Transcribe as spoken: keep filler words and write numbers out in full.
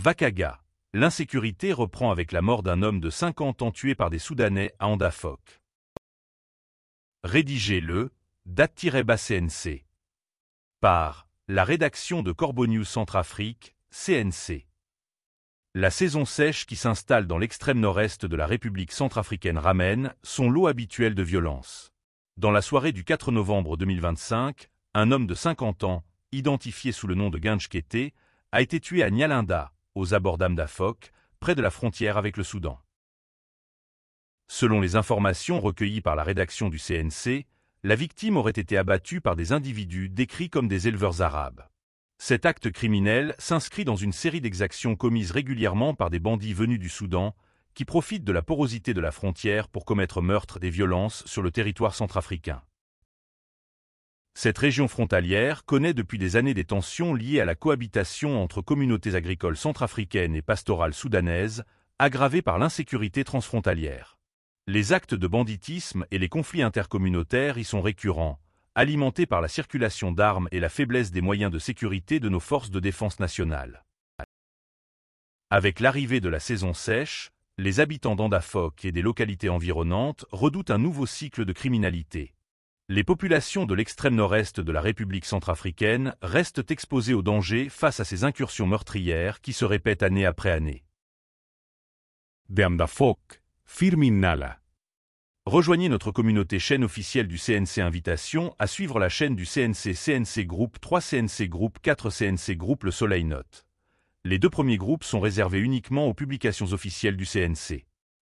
Vakaga. L'insécurité reprend avec la mort d'un homme de cinquante ans tué par des Soudanais à Andafok. Rédigé le date-C N C par la rédaction de Corbeau News Centrafrique, C N C. La saison sèche qui s'installe dans l'extrême nord-est de la République centrafricaine ramène son lot habituel de violence. Dans la soirée du quatre novembre deux mille vingt-cinq, un homme de cinquante ans, identifié sous le nom de Ginch Kété, a été tué à Nyalinda, aux abords d'Amdafok, près de la frontière avec le Soudan. Selon les informations recueillies par la rédaction du C N C, la victime aurait été abattue par des individus décrits comme des éleveurs arabes. Cet acte criminel s'inscrit dans une série d'exactions commises régulièrement par des bandits venus du Soudan, qui profitent de la porosité de la frontière pour commettre meurtres et violences sur le territoire centrafricain. Cette région frontalière connaît depuis des années des tensions liées à la cohabitation entre communautés agricoles centrafricaines et pastorales soudanaises, aggravées par l'insécurité transfrontalière. Les actes de banditisme et les conflits intercommunautaires y sont récurrents, alimentés par la circulation d'armes et la faiblesse des moyens de sécurité de nos forces de défense nationale. Avec l'arrivée de la saison sèche, les habitants d'Andafok et des localités environnantes redoutent un nouveau cycle de criminalité. Les populations de l'extrême nord-est de la République centrafricaine restent exposées au danger face à ces incursions meurtrières qui se répètent année après année. De Amdafok, Firmin-Nala. Rejoignez notre communauté chaîne officielle du C N C. Invitation à suivre la chaîne du C N C C N C Group trois C N C Group quatre C N C Group Le Soleil Note. Les deux premiers groupes sont réservés uniquement aux publications officielles du C N C.